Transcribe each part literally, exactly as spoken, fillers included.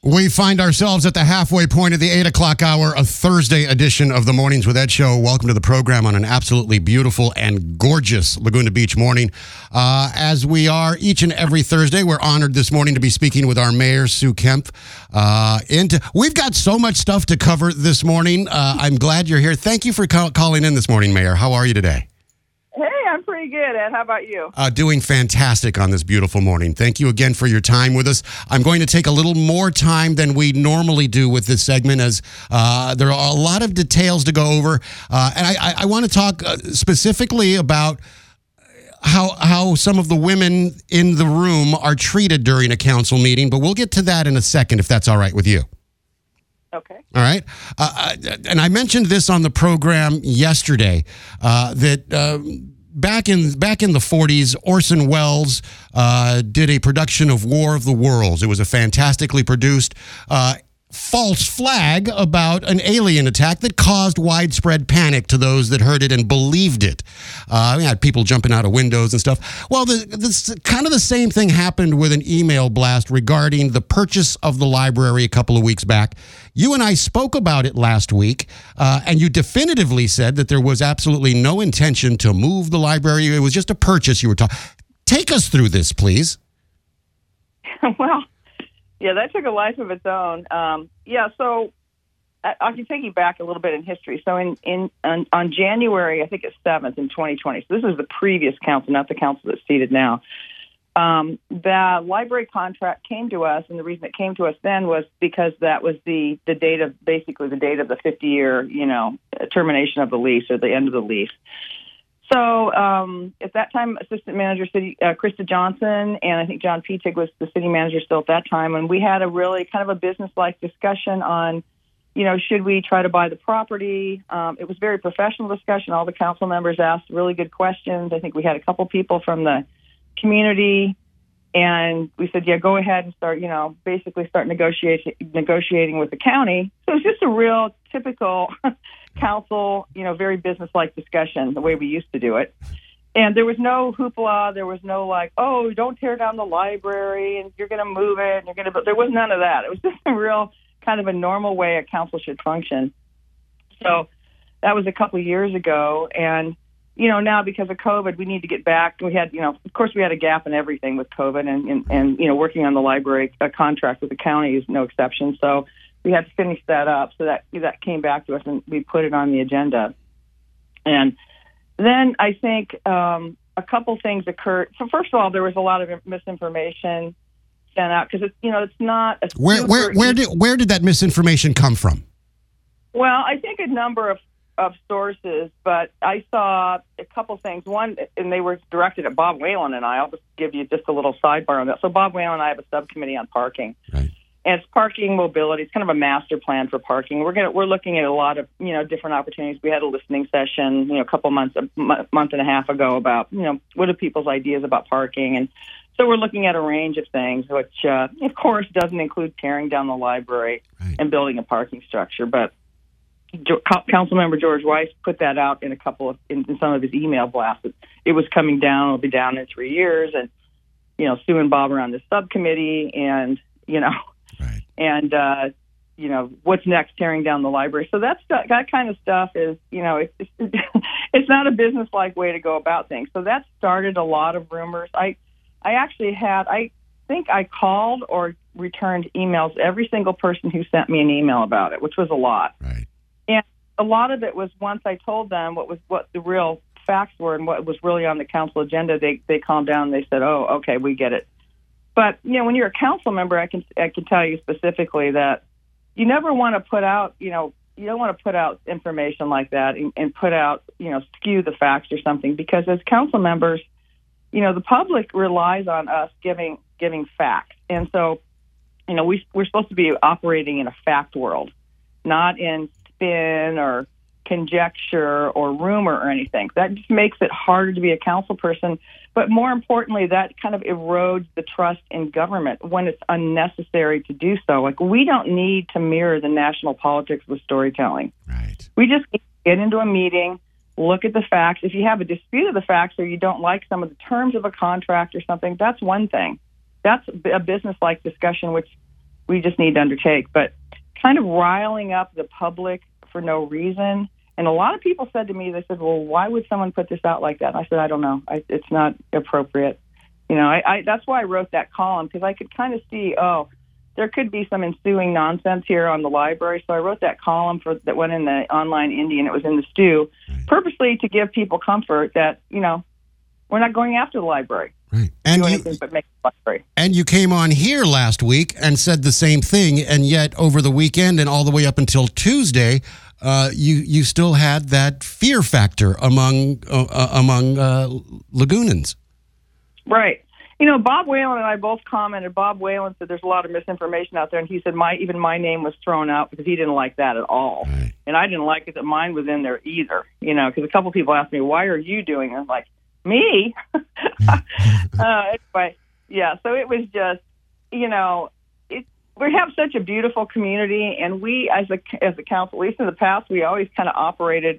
We find ourselves at the halfway point of the eight o'clock hour, a Thursday edition of the Mornings with Ed show. Welcome to the program on an absolutely beautiful and gorgeous Laguna Beach morning. Uh, as we are each and every Thursday, we're honored this morning to be speaking with our mayor, Sue Kemp. Uh, into, we've got so much stuff to cover this morning. Uh, I'm glad you're here. Thank you for call- calling in this morning, Mayor. How are you today? I'm pretty good, Ed. How about you? Uh, doing fantastic on this beautiful morning. Thank you again for your time with us. I'm going to take a little more time than we normally do with this segment, as uh, there are a lot of details to go over. Uh, and I, I, I want to talk uh, specifically about how how some of the women in the room are treated during a council meeting, but we'll get to that in a second, if that's all right with you. Okay. All right. Uh, and I mentioned this on the program yesterday, uh, that... Uh, Back in back in the forties, Orson Welles uh, did a production of War of the Worlds. It was a fantastically produced uh, false flag about an alien attack that caused widespread panic to those that heard it and believed it. Uh, we had people jumping out of windows and stuff. Well, the, this kind of the same thing happened with an email blast regarding the purchase of the library a couple of weeks back. You and I spoke about it last week, uh, and you definitively said that there was absolutely no intention to move the library. It was just a purchase you were talking. Take us through this, please. Well, yeah, that took a life of its own. Um, yeah, so I, I can take you back a little bit in history. So in, in on, on January, I think it's seventh in twenty twenty, so this is the previous council, not the council that's seated now, um, the library contract came to us, and the reason it came to us then was because that was the, the date of, basically the date of the fifty-year, you know, termination of the lease or the end of the lease. So um, at that time, Assistant Manager City uh, Krista Johnson, and I think John Petig was the city manager still at that time, and we had a really kind of a business-like discussion on, you know, should we try to buy the property? Um, it was a very professional discussion. All the council members asked really good questions. I think we had a couple people from the community, and we said, yeah, go ahead and start, you know, basically start negotiating negotiating with the county. So it was just a real typical council, you know, very business-like discussion, the way we used to do it. And there was no hoopla. There was no like, oh, don't tear down the library and you're going to move it. And you're going to. There was none of that. It was just a real kind of a normal way a council should function. So that was a couple of years ago. And, you know, now because of COVID, we need to get back. We had, you know, of course, we had a gap in everything with COVID, and, and, and you know, working on the library a contract with the county is no exception. So we had to finish that up. So that that came back to us, and we put it on the agenda. And then I think um, a couple things occurred. So first of all, there was a lot of misinformation sent out because it's, you know, it's not a where where where did where did that misinformation come from? Well, I think a number of of sources, but I saw a couple things. One, and they were directed at Bob Whalen and I. I'll just give you just a little sidebar on that. So Bob Whalen and I have a subcommittee on parking. Right. And it's parking mobility. It's kind of a master plan for parking. We're gonna we're looking at a lot of, you know, different opportunities. We had a listening session, you know, a couple months, a month and a half ago about, you know, what are people's ideas about parking, and so we're looking at a range of things, which uh, of course doesn't include tearing down the library right. and building a parking structure. But Councilmember George Weiss put that out in a couple of in, in some of his email blasts. It was coming down. It'll be down in three years, and you know, Sue and Bob are on the subcommittee, and you know. Right. And, uh, you know, what's next, tearing down the library. So that's, that kind of stuff is, you know, it's, it's, it's not a business-like way to go about things. So that started a lot of rumors. I, I actually had, I think I called or returned emails every single person who sent me an email about it, which was a lot. Right. And a lot of it was once I told them what was what the real facts were and what was really on the council agenda, they, they calmed down and they said, oh, okay, we get it. But, you know, when you're a council member, I can I can tell you specifically that you never want to put out, you know, you don't want to put out information like that and, and put out, you know, skew the facts or something, because as council members, you know, the public relies on us giving giving facts. And so, you know, we, we're supposed to be operating in a fact world, not in spin or conjecture or rumor or anything. That just makes it harder to be a council person. But more importantly, that kind of erodes the trust in government when it's unnecessary to do so. Like, we don't need to mirror the national politics with storytelling. Right. We just need to get into a meeting, look at the facts. If you have a dispute of the facts or you don't like some of the terms of a contract or something, that's one thing. That's a business-like discussion, which we just need to undertake. But kind of riling up the public for no reason. And a lot of people said to me, they said, well, why would someone put this out like that? And I said, I don't know. I, it's not appropriate. You know, I, I that's why I wrote that column, because I could kind of see, oh, there could be some ensuing nonsense here on the library. So I wrote that column for that went in the Online Indian. It was in the Stew, purposely to give people comfort that, you know, we're not going after the library. Right. And do you, anything but make the library. And you came on here last week and said the same thing, and yet over the weekend and all the way up until Tuesday, uh, you you still had that fear factor among uh, uh, among uh, Lagoonans. Right. You know, Bob Whalen and I both commented. Bob Whalen said there's a lot of misinformation out there, and he said my even my name was thrown out because he didn't like that at all. Right. And I didn't like it that mine was in there either, you know, because a couple people asked me, why are you doing it? I'm like, me? uh, anyway, yeah, so it was just, you know, it, we have such a beautiful community, and we, as a, as a council, at least in the past, we always kind of operated,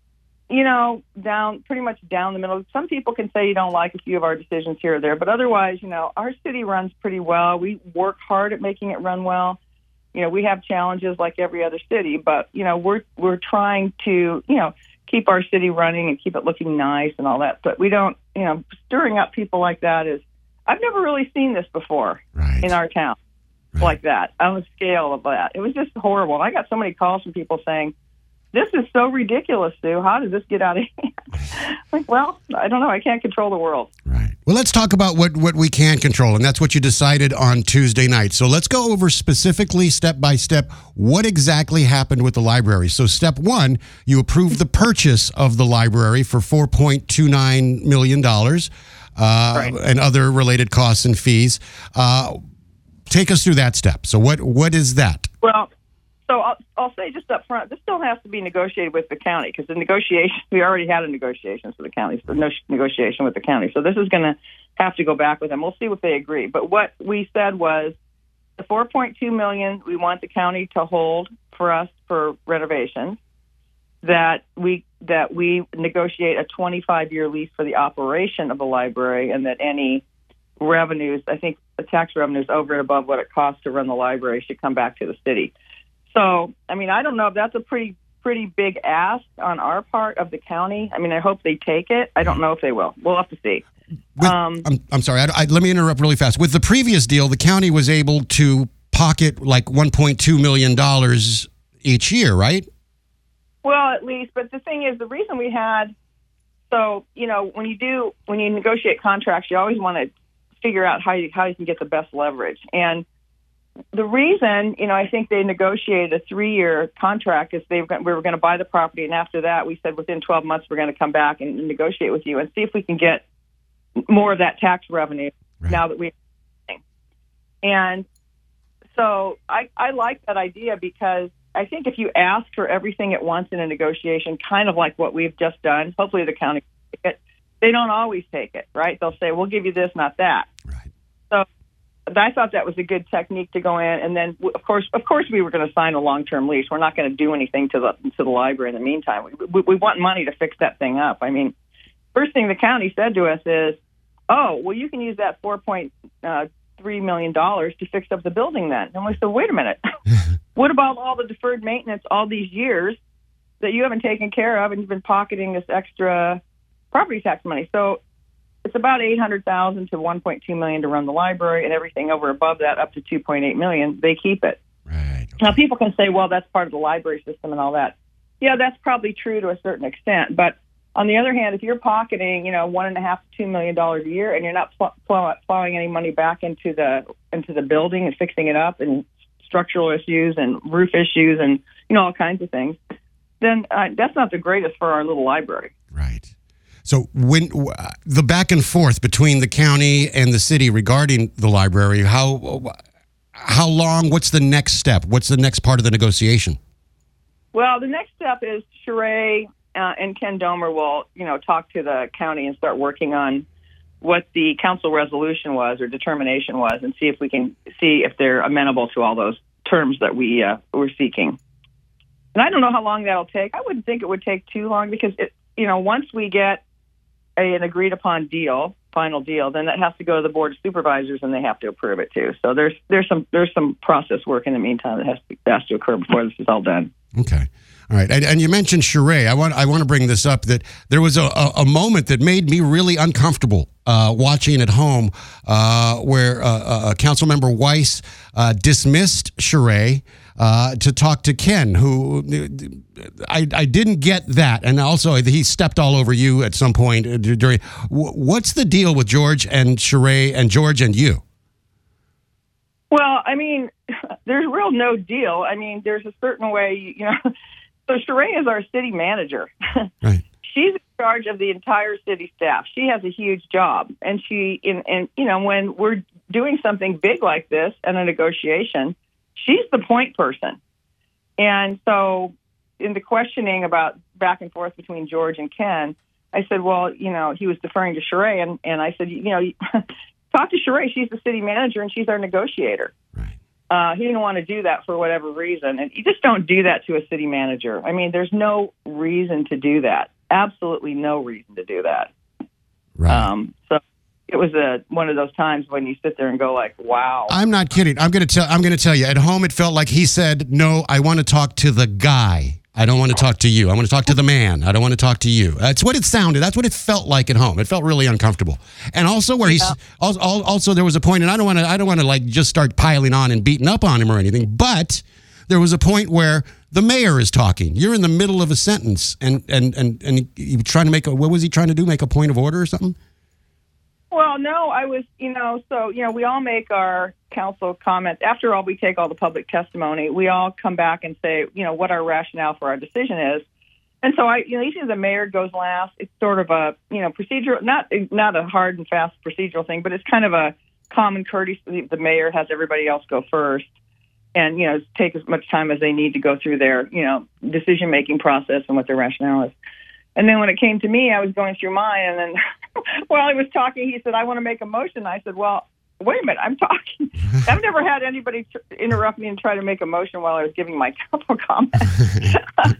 you know, down, pretty much down the middle. Some people can say you don't like a few of our decisions here or there, but otherwise, you know, our city runs pretty well. We work hard at making it run well. You know, we have challenges like every other city, but, you know, we're we're trying to, you know, keep our city running and keep it looking nice and all that. But we don't, you know, stirring up people like that is, I've never really seen this before right. in our town right. like that, on the scale of that. It was just horrible. And I got so many calls from people saying, this is so ridiculous, Sue. How did this get out of hand? Like, well, I don't know. I can't control the world. Right. Well, let's talk about what, what we can control, and that's what you decided on Tuesday night. So let's go over specifically, step by step, what exactly happened with the library. So step one, you approved the purchase of the library for four point two nine million dollars uh, right. and other related costs and fees. Uh, take us through that step. So what what is that? Well, So I'll, I'll say just up front, this still has to be negotiated with the county, because the negotiation, we already had a negotiation with the county, so no negotiation with the county. So this is going to have to go back with them. We'll see what they agree. But what we said was the four point two million dollars we want the county to hold for us for renovations, that we that we negotiate a twenty-five year lease for the operation of the library, and that any revenues, I think the tax revenues over and above what it costs to run the library, should come back to the city. So, I mean, I don't know if that's a pretty pretty big ask on our part of the county. I mean, I hope they take it. I don't know if they will. We'll have to see. With, um, I'm, I'm sorry. I, I, let me interrupt really fast. With the previous deal, the county was able to pocket like one point two million dollars each year, right? Well, at least. But the thing is, the reason we had, so, you know, when you do, when you negotiate contracts, you always want to figure out how you, how you can get the best leverage. And the reason, you know, I think they negotiated a three-year contract is they we were going to buy the property, and after that, we said within twelve months we're going to come back and negotiate with you and see if we can get more of that tax revenue right. now that we. And so I, I like that idea, because I think if you ask for everything at once in a negotiation, kind of like what we've just done, hopefully the county will take it. They don't always take it, right? They'll say, "We'll give you this, not that." Right. So. I thought that was a good technique to go in, and then of course, of course, we were going to sign a long-term lease. We're not going to do anything to the to the library in the meantime. We, we, we want money to fix that thing up. I mean, first thing the county said to us is, "Oh, well, you can use that four point three million dollars to fix up the building then." And we said, "Wait a minute, what about all the deferred maintenance all these years that you haven't taken care of, and you've been pocketing this extra property tax money?" So it's about eight hundred thousand dollars to one point two million dollars to run the library, and everything over above that up to two point eight million dollars, they keep it. Right. Okay. Now, people can say, well, that's part of the library system and all that. Yeah, that's probably true to a certain extent. But on the other hand, if you're pocketing, you know, one and a half to two million dollars a year, and you're not pl- pl- plowing any money back into the into the building and fixing it up, and structural issues and roof issues and, you know, all kinds of things, then uh, that's not the greatest for our little library. Right. So when uh, the back and forth between the county and the city regarding the library, how how long? What's the next step? What's the next part of the negotiation? Well, the next step is Sheree uh, and Ken Domer will, you know, talk to the county and start working on what the council resolution was or determination was, and see if we can see if they're amenable to all those terms that we uh, were seeking. And I don't know how long that'll take. I wouldn't think it would take too long, because it, you know, once we get a, an agreed upon deal, final deal, then that has to go to the board of supervisors, and they have to approve it too. So there's there's some there's some process work in the meantime that has to has to occur before this is all done. Okay. All right, and, and you mentioned Sheree. I want I want to bring this up, that there was a, a, a moment that made me really uncomfortable uh, watching at home, uh, where uh, uh, Councilmember Weiss uh, dismissed Sheree uh, to talk to Ken, who I, I didn't get that, and also he stepped all over you at some point during. What's the deal with George and Sheree and George and you? Well, I mean, there's real no deal. I mean, there's a certain way, you know. So Sheree is our city manager. Right. She's in charge of the entire city staff. She has a huge job, and she, in, and you know, when we're doing something big like this and a negotiation, she's the point person. And so, in the questioning about back and forth between George and Ken, I said, well, you know, he was deferring to Sheree, and, and I said, you know, talk to Sheree. She's the city manager, and she's our negotiator. Right. Uh, he didn't want to do that for whatever reason. And you just don't do that to a city manager. I mean, there's no reason to do that. Absolutely no reason to do that. Right. Um, so it was a, one of those times when you sit there and go like, wow. I'm not kidding. I'm going to tell, I'm going to tell you, at home, it felt like he said, no, I want to talk to the guy. I don't want to talk to you. I want to talk to the man. I don't want to talk to you. That's what it sounded. That's what it felt like at home. It felt really uncomfortable. And also where he's Yeah. also, also there was a point, and I don't want to I don't want to like just start piling on and beating up on him or anything, but there was a point where the mayor is talking. You're in the middle of a sentence, and and and and he was trying to make a, what was he trying to do? Make a point of order or something? Well, no, I was, you know, so, you know, we all make our council comments. After all, we take all the public testimony. We all come back and say, you know, what our rationale for our decision is. And so I, you know, usually the mayor goes last. It's sort of a, you know, procedural, not not a hard and fast procedural thing, but it's kind of a common courtesy. The mayor has everybody else go first and, you know, take as much time as they need to go through their, you know, decision-making process and what their rationale is. And then when it came to me, I was going through mine, and then while he was talking, he said, I want to make a motion. I said, well, wait a minute, I'm talking. I've never had anybody tr- interrupt me and try to make a motion while I was giving my council comments.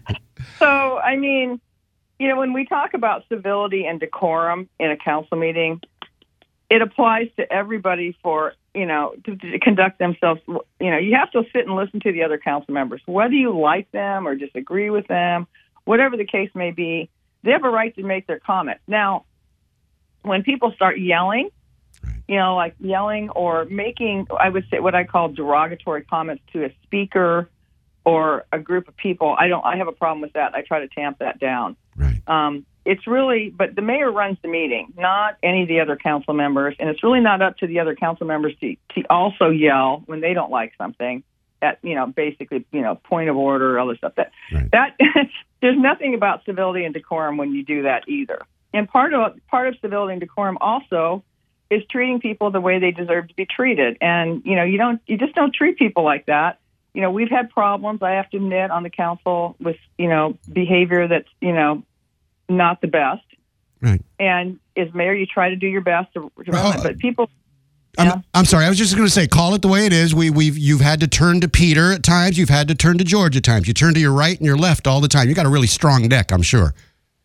So, I mean, you know, when we talk about civility and decorum in a council meeting, it applies to everybody for, you know, to, to conduct themselves. You know, you have to sit and listen to the other council members, whether you like them or disagree with them, whatever the case may be. They have a right to make their comment. Now, when people start yelling, you know, like yelling or making, I would say what I call derogatory comments to a speaker or a group of people, I don't, I have a problem with that. I try to tamp that down. Right. Um, it's really, but the mayor runs the meeting, not any of the other council members. And it's really not up to the other council members to, to also yell when they don't like something. At, you know, basically, you know, point of order, all this stuff. That, right. that there's nothing about civility and decorum when you do that either. And part of part of civility and decorum also is treating people the way they deserve to be treated. And you know, you don't, you just don't treat people like that. You know, we've had problems, I have to admit, on the council with, you know, behavior that's, you know, not the best. Right. And as mayor, you try to do your best to, to run Oh, it, but people. I'm, Yeah. I'm sorry. I was just going to say, call it the way it is. We, we've, you've had to turn to Peter at times. You've had to turn to George at times. You turn to your right and your left all the time. You got a really strong neck, I'm sure.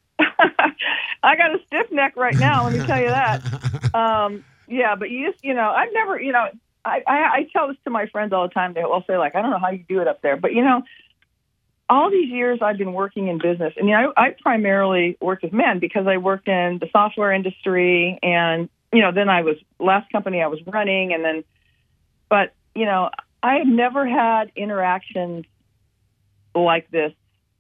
I got a stiff neck right now. Let me tell you that. Um, yeah, but you just, you know, I've never, you know, I, I, I tell this to my friends all the time. They will say, like, I don't know how you do it up there, but you know, all these years I've been working in business, and you know, I, I primarily worked with men because I worked in the software industry, and you know, then I was last company I was running, and then, but you know, I have never had interactions like this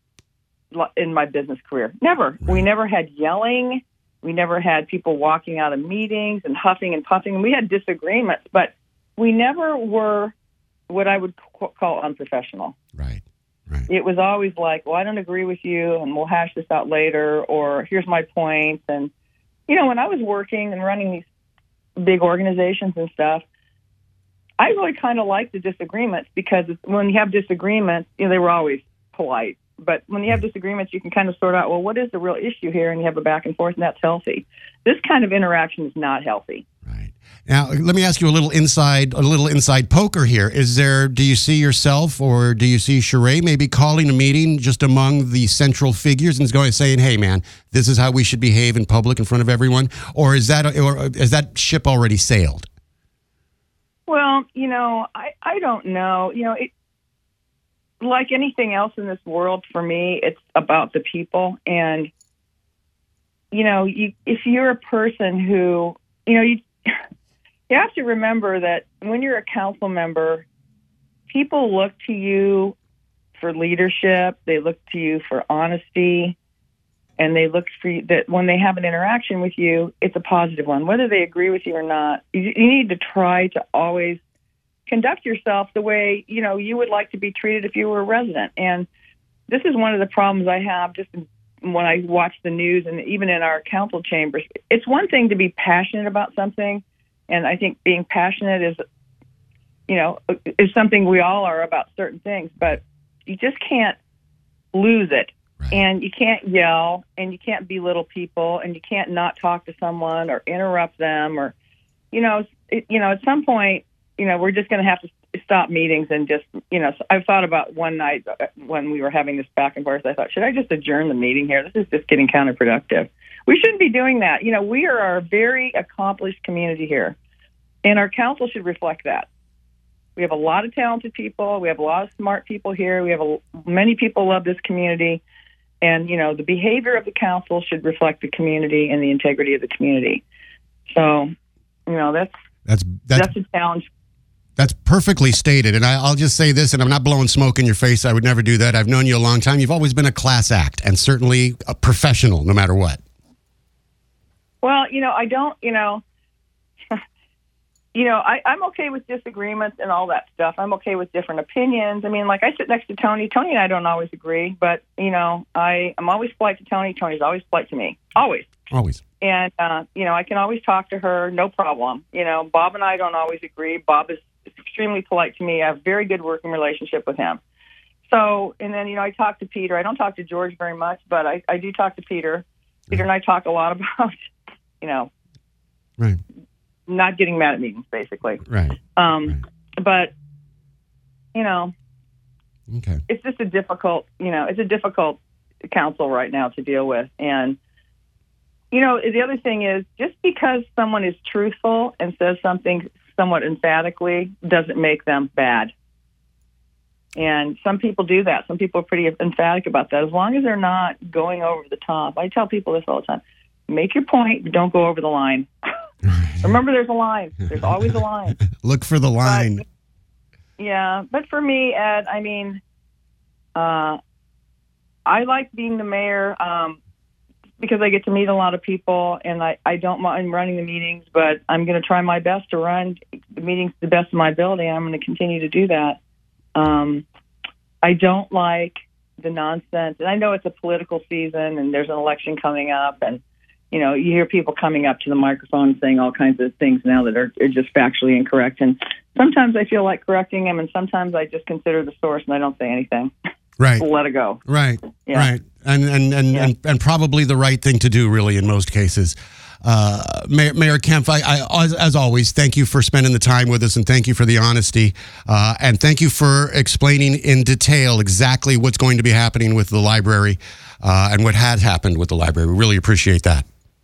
in my business career. Never. We never had yelling. We never had people walking out of meetings and huffing and puffing. And we had disagreements, but we never were what I would call unprofessional. Right. Right. It was always like, well, I don't agree with you, and we'll hash this out later, or here's my points. And, you know, when I was working and running these big organizations and stuff, I really kind of liked the disagreements because when you have disagreements, you know, they were always polite. But when you have disagreements, you can kind of sort out, well, what is the real issue here? And you have a back and forth, and that's healthy. This kind of interaction is not healthy. Right. Now, let me ask you a little inside, a little inside poker here. Is there? Do you see yourself, or do you see Sheree maybe calling a meeting just among the central figures and going saying, "Hey, man, this is how we should behave in public in front of everyone," or is that, or is that ship already sailed? Well, you know, I, I don't know. You know, it, like anything else in this world, for me, it's about the people. And, you know, you, if you're a person who, you know, you. You have to remember that when you're a council member, people look to you for leadership. They look to you for honesty, and they look for you that when they have an interaction with you, it's a positive one, whether they agree with you or not. You, you need to try to always conduct yourself the way, you know, you would like to be treated if you were a resident. And this is one of the problems I have just when I watch the news and even in our council chambers. It's one thing to be passionate about something. And I think being passionate is, you know, is something we all are about certain things, but you just can't lose it. Right. And you can't yell, and you can't belittle people, and you can't not talk to someone or interrupt them, or, you know, it, you know, at some point, you know, we're just going to have to stop meetings and just, you know, I've thought about one night when we were having this back and forth, I thought, should I just adjourn the meeting here? This is just getting counterproductive. We shouldn't be doing that. You know, we are a very accomplished community here, and our council should reflect that. We have a lot of talented people. We have a lot of smart people here. We have a, many people love this community, and, you know, the behavior of the council should reflect the community and the integrity of the community. So, you know, that's that's that's, that's a challenge. That's perfectly stated. And I, I'll just say this, and I'm not blowing smoke in your face. I would never do that. I've known you a long time. You've always been a class act, and certainly a professional, no matter what. Well, you know, I don't, you know, you know, I, I'm okay with disagreements and all that stuff. I'm okay with different opinions. I mean, like, I sit next to Tony. Tony and I don't always agree, but, you know, I, I'm always polite to Tony. Tony's always polite to me. Always. Always. And, uh, you know, I can always talk to her. No problem. You know, Bob and I don't always agree. Bob is extremely polite to me. I have a very good working relationship with him. So, and then, you know, I talk to Peter. I don't talk to George very much, but I, I do talk to Peter. Peter and I talk a lot about, you know, right. not getting mad at meetings, basically. Right. Um, right. But, you know, okay. it's just a difficult, you know, it's a difficult council right now to deal with. And, you know, the other thing is, just because someone is truthful and says something somewhat emphatically doesn't make them bad. And some people do that. Some people are pretty emphatic about that. As long as they're not going over the top. I tell people this all the time. Make your point, but don't go over the line. Remember, there's a line. There's always a line. Look for the line. But, yeah. But for me, Ed, I mean, uh, I like being the mayor um, because I get to meet a lot of people, and I, I don't mind running the meetings, but I'm going to try my best to run the meetings to the best of my ability, and I'm going to continue to do that. Um, I don't like the nonsense, and I know it's a political season, and there's an election coming up, and you know, you hear people coming up to the microphone saying all kinds of things now that are, are just factually incorrect. And sometimes I feel like correcting them, and sometimes I just consider the source and I don't say anything. Right. Let it go. Right. Yeah. Right. And and and, yeah. and and probably the right thing to do, really, in most cases. Uh, Mayor, Mayor Kempf, I, I, as, as always, thank you for spending the time with us, and thank you for the honesty, uh, and thank you for explaining in detail exactly what's going to be happening with the library uh, and what has happened with the library. We really appreciate that.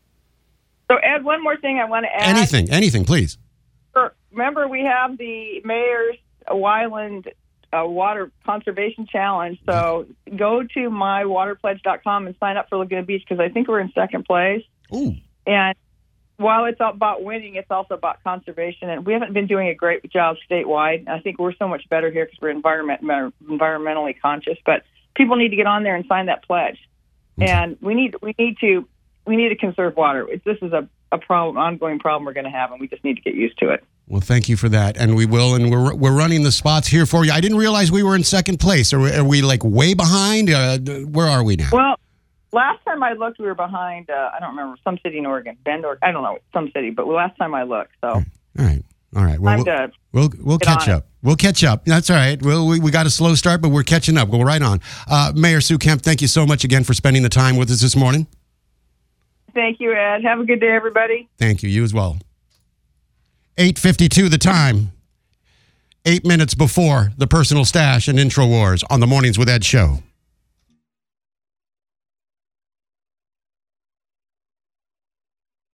So, Ed, one more thing I want to add. Anything, anything, please. Remember, we have the Mayor's Wyland uh, Water Conservation Challenge. So go to my water pledge dot com and sign up for Laguna Beach, because I think we're in second place. Ooh. And while it's about winning, it's also about conservation. And we haven't been doing a great job statewide. I think we're so much better here because we're environment, environmentally conscious. But people need to get on there and sign that pledge. Okay. And we need we need to we need to conserve water. It's, this is a, a problem, ongoing problem we're going to have, and we just need to get used to it. Well, thank you for that, and we will, and we're we're running the spots here for you. I didn't realize we were in second place. Are we, are we like way behind? Uh, where are we now? Well, last time I looked, we were behind. Uh, I don't remember, some city in Oregon, Bend, or I don't know, some city. But last time I looked, so all right, all right. Well, we'll we'll, we'll catch up. We'll catch up. That's all right. We'll, we we got a slow start, but we're catching up. We're right on. Uh, Mayor Sue Kempf, thank you so much again for spending the time with us this morning. Thank you, Ed. Have a good day, everybody. Thank you. You as well. eight fifty-two the time. Eight minutes before the Personal Stash and Intro Wars on the Mornings with Ed show.